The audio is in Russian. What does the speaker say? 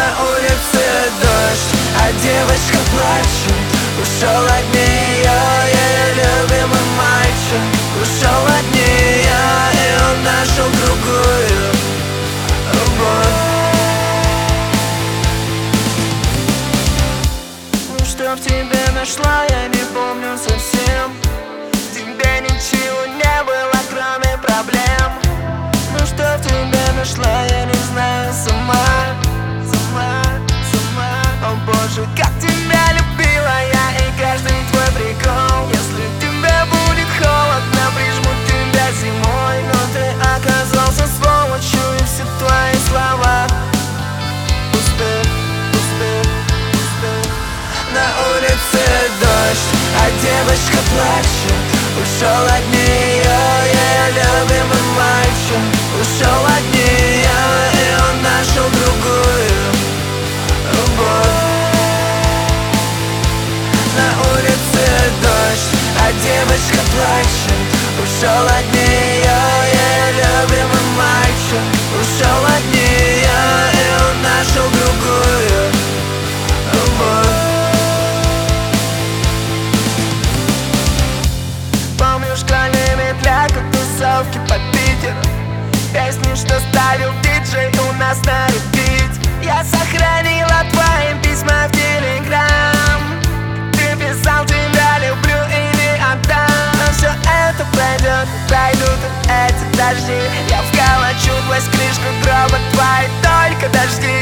На улице дождь, а девочка плачет. Ушел от нее ее любимый мальчик. Ушел от нее, и он нашел другую любовь. Ну что в тебе нашла, я не помню совсем. В тебе ничего не было, кроме проблем. Ну что в тебе нашла, я не знаю сама. О боже, как тебя любила я, и каждый твой прикол. Если тебе будет холодно, прижму тебя зимой. Но ты оказался сволочью, и все твои слова пусты. На улице дождь, а девочка плачет. Ушел от нее ее любимый мальчик. Ушел от нее, и он нашел другую любовь. На улице дождь, а девочка плачет. Ушел от нее ее любимый мальчик. Ушел от нее, и он нашел другую любовь. Помню школьные медляк, тусовки по Питеру. Песни, что ставил диджей у нас на репит. Я сохранила твои письма в Телеграм. Ты писал, тебя люблю и не отдам. Но все это пройдет, пройдут эти дожди. Я вколочу сквозь крышку гроба твои только дожди.